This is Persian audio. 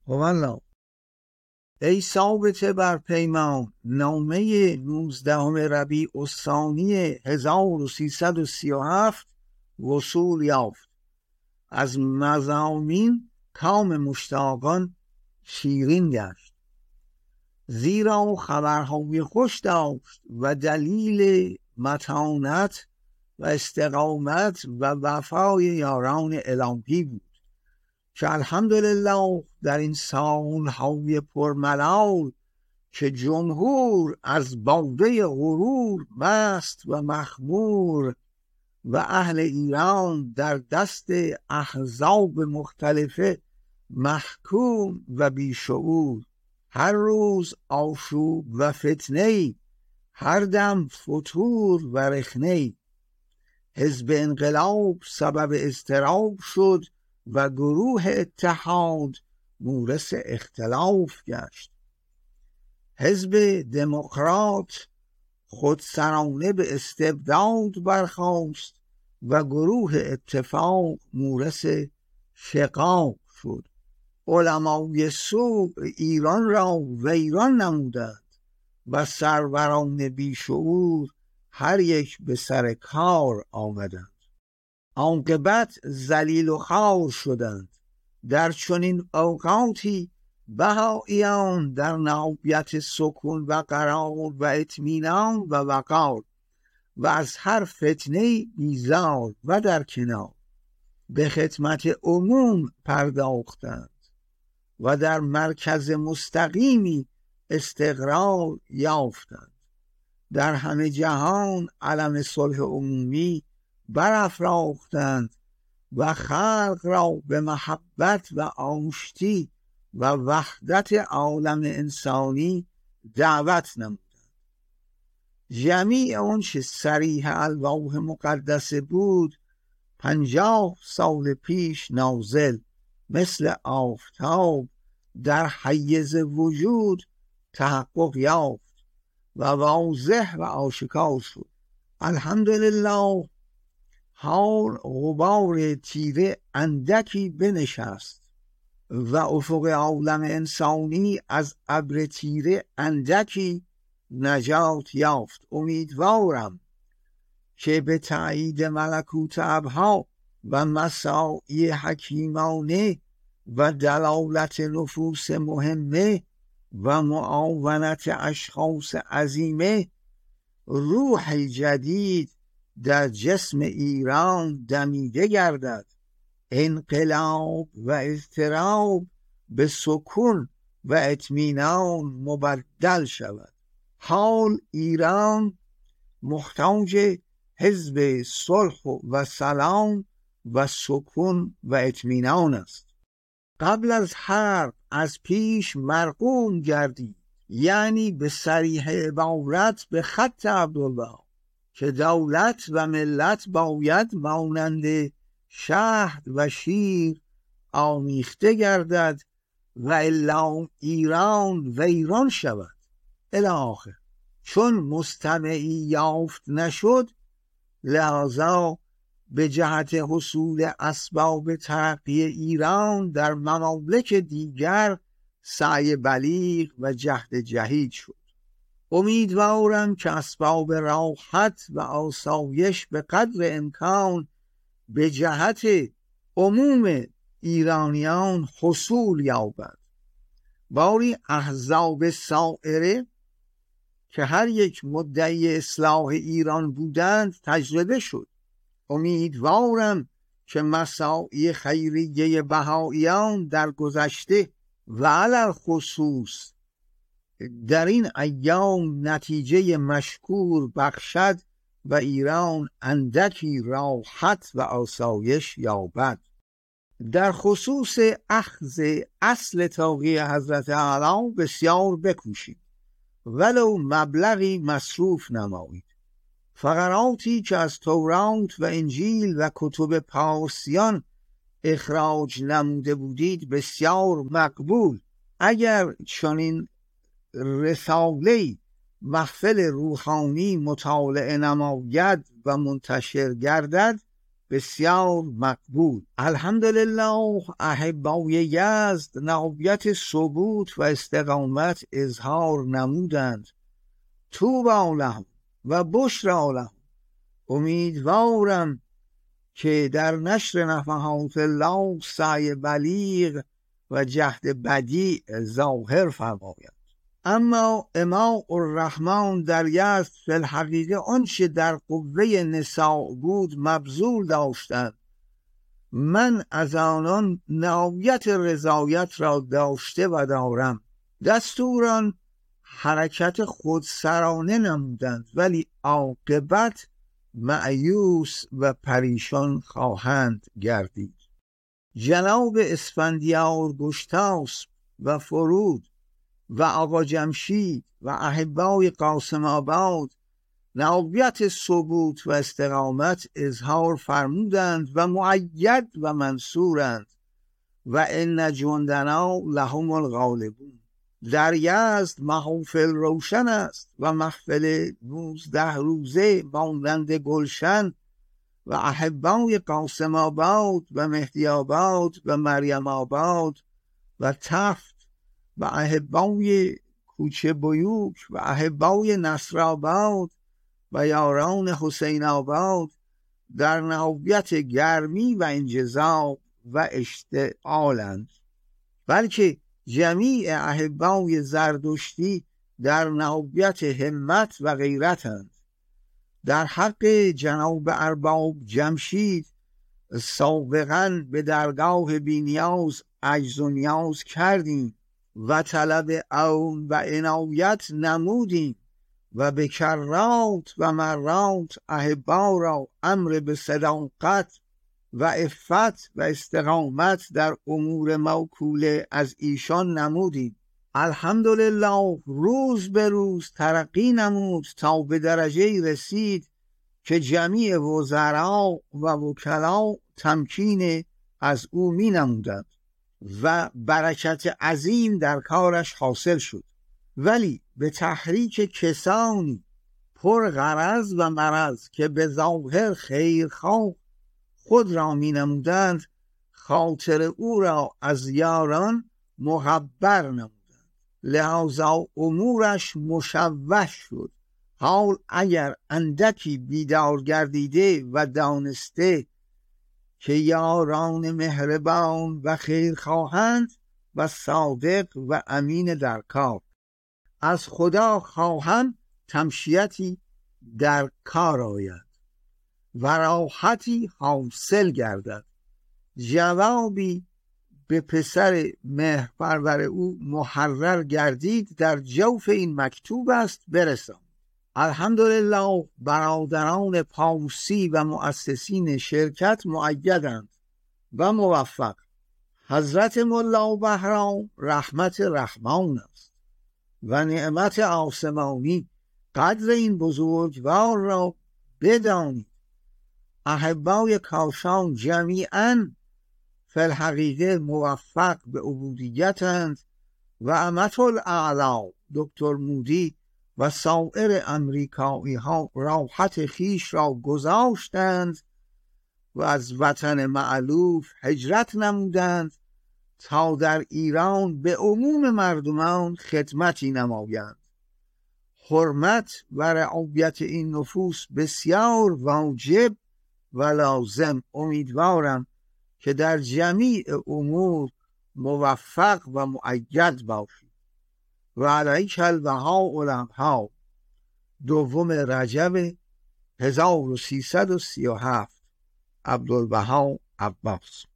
والله ای ثابت بر پیمان، نامه 19 ربیع الثانی 1337 وصول یافت. از مضامین کام مشتاقان شیرین گشت، زیرا خبرهای خوش داشت و دلیل متانت و استقامت و وفای یاران الهی بود که الحمدلله در این سالهای پرملال که جمهور از باده غرور مست و مخمور و اهل ایران در دست احزاب مختلفه محکوم و بیشعور، هر روز آشوب و فتنه‌ای، هر دم فتور و رخنه‌ای، حزب انقلاب سبب اضطراب شد و گروه اتحاد مورث اختلاف گشت. حزب دموکرات خودسرانه به استبداد برخاست و گروه اتفاق مورث شقاق شد. علمای سوء ایران را ویران نمودند و سروران بیشعور هر یک به سر کار آمدند. عاقبت ذلیل و خوار شدند. در چنین اوقاتی بهائیان در نهایت سکون و قرار و اطمینان و وقار و از هر فتنه بیزار و در کنار به خدمت عموم پرداختند و در مرکز مستقیمی استقرار یافتند. در همه جهان علم صلح عمومی برافراختند و خلق را به محبت و آشتی و وحدت عالم انسانی دعوت نمودند. جمیع آنچه صریح الواح مقدسه بود 50 سال پیش نازل مثل آفتاب در حیز وجود تحقق یافت و واضح و آشکار شد. الحمدلله حال غبار تیره اندکی بنشست و افق عالم انسانی از ابر تیره اندکی نجات یافت. امیدوارم که به تأیید ملکوت ابها و مساعی حکیمانه و دلالت نفوس مهمه و معاونت اشخاص عظیمه روح جدید در جسم ایران دمیده گردد، انقلاب و اضطراب به سکون و اطمینان مبدل شود. حال ایران محتاج حزب صلح و سلام و سکون و اطمینان است. قبل از حرب از پیش مرقوم گردید، یعنی به صریح عبارت به خط عبدالبها، که دولت و ملت باید مانند شهد و شیر آمیخته گردد و الا ایران ویران شود الی آخر. چون مستمعی یافت نشد، لذا به جهت حصول اسباب ترقی ایران در ممالک دیگر سعی بلیغ و جهد جهید شد. امیدوارم که اسباب راحت و آسایش به قدر امکان به جهت عموم ایرانیان حصول یابد. باری احزاب سائره که هر یک مدعی اصلاح ایران بودند تجربه شد. امیدوارم که مساعی خیریه بهائیان در گذشته و علی خصوص در این ایام نتیجه مشکور بخشد و ایران اندکی راحت و آسایش یابد. در خصوص اخذ اصل توقیع حضرت اعلی بسیار بکوشید، ولو مبلغی مصروف نمایید. فقراتی که از تورات و انجیل و کتب پارسیان اخراج نموده بودید بسیار مقبول. اگر چنین رساله‌ای محفل روحانی مطالعه نماید و منتشر گردد بسیار مقبول. الحمدلله احبای یزد نهایت ثبوت و استقامت اظهار نمودند. طوبی لهم و بشری لهم. امیدوارم که در نشر نفحات الله سعی بلیغ و جهد بدیع ظاهر فرماید. اما اماء الرحمن در یزد فی الحقیقه آنچه در قوه نساء بود مبذول داشتند. من از آنان نهایت رضایت را داشته و دارم. دستوران حرکت خودسرانه نمودند ولی عاقبت مأیوس و پریشان خواهند گردید. جناب اسفندیار گشتاسب و فرود و آقا جمشید و احبای قاسم آباد نهایت ثبوت و استقامت اظهار فرمودند و مؤید و منصورند و ان جندنا لهم الغالبون. در یزد محافل روشن است و محفل 19 روزه مانند گلشن و احبای قاسم آباد و مهدی آباد و مریم آباد و تفت و احبای کوچه بیوک و احبای نصر آباد و یاران حسین آباد در نهایت گرمی و انجذاب و اشتعالند، بلکه جمیع احبای زردشتی در نهایت همت و غیرتند. در حق جناب ارباب جمشید سابقاً به درگاه بینیاز عجز و نیاز کردیم و طلب عون و عنایت نمودیم و به کرات و مرات احبا را امر به صداقت و عفت و استقامت در امور موکوله از ایشان نمودیم. الحمدلله روز به روز ترقی نمود تا به درجه رسید که جمیع وزرا و وکلا تمکین از او می نمودند و برکت عظیم در کارش حاصل شد. ولی به تحریک کسانی پر غرض و مرض که به ظاهر خیرخواه خود را می نمودند خاطر او را از یاران مغبر نمودند، لحاظا امورش مشوش شد. حال اگر اندکی بیدار گردیده و دانسته که یاران مهربان و خیرخواهند و صادق و امین در کار، از خدا خواهم تمشیتی در کار آید و راحتی حاصل گردد. جوابی به پسر مهرپرور او محرر گردید در جوف این مکتوب است برسان. الحمدلله برادران پارسی و مؤسسین شرکت مؤیدند و موفق. حضرت ملا بهرام رحمت رحمان است و نعمت آسمانی. قدر این بزرگوار را بدانید. احبای کاشان جمیعاً فی الحقیقه موفق به عبودیتند و امت الاعلا دکتر مودی و سایر امریکایی ها راحت خیش را گذاشتند و از وطن مألوف هجرت نمودند تا در ایران به عموم مردمان خدمتی نمایند. حرمت و رعایت این نفوس بسیار واجب و لازم. امیدوارم که در جمیع امور موفق و مؤید باشید. و علیک البهاء الابها. 2 رجب 1337. عبدالبها عباس.